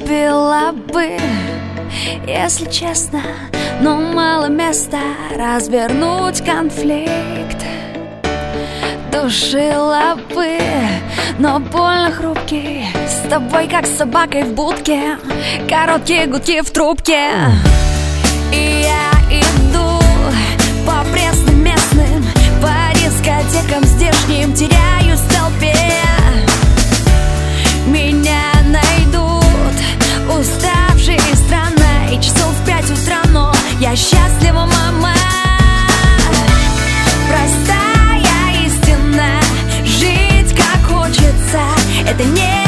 любила бы, если честно, но мало места развернуть конфликт. Душила бы, но больно хрупкий, с тобой как с собакой в будке, короткие гудки в трубке. И я иду по пресным местным, по дискотекам здешним, теряюсь в толпе. Меня найдут уставшей страной часов в 5 утра, но я счастлива, мама. Простая истина, жить как хочется, это не